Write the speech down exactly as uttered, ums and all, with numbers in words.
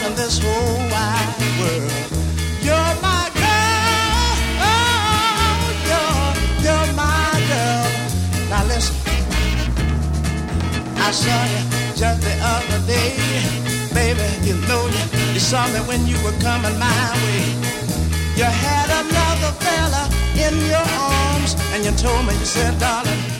in this whole wide world. You're my girl, oh, you're, you're my girl. Now listen, I saw you just the other day. Baby, you know you, you saw me when you were coming my way. You had another fella in your arms, and you told me, you said, darling,